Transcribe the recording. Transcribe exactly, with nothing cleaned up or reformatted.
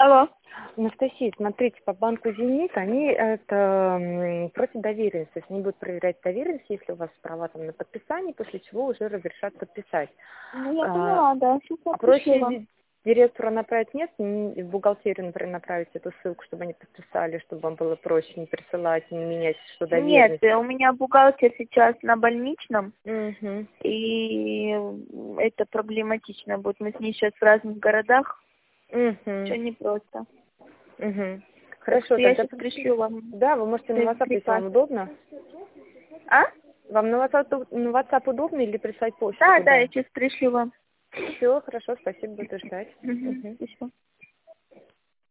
Алло. Анастасия, смотрите, по банку «Зенит» они это м, против доверенности, то есть они будут проверять доверенность, если у вас права там на подписание, после чего уже разрешат подписать. Ну, я А, поняла, да. Сейчас а проще пришлю вам. ди- директору направить нет, М, в бухгалтерию, например, направить эту ссылку, чтобы они подписали, чтобы вам было проще не присылать, не менять, что Нет, доверенность. э, у меня бухгалтер сейчас на больничном, Угу, и это проблематично будет. Мы с ней сейчас в разных городах, все угу, непросто. угу. Так Хорошо, что я тогда сейчас пришлю вам да, вы можете на э, WhatsApp, если приказ. вам удобно. А? Вам на WhatsApp, на WhatsApp удобно или прислать почту Да, да, туда? я сейчас пришлю вам. Все, хорошо, спасибо, буду ждать. Угу. Мгм. Спасибо.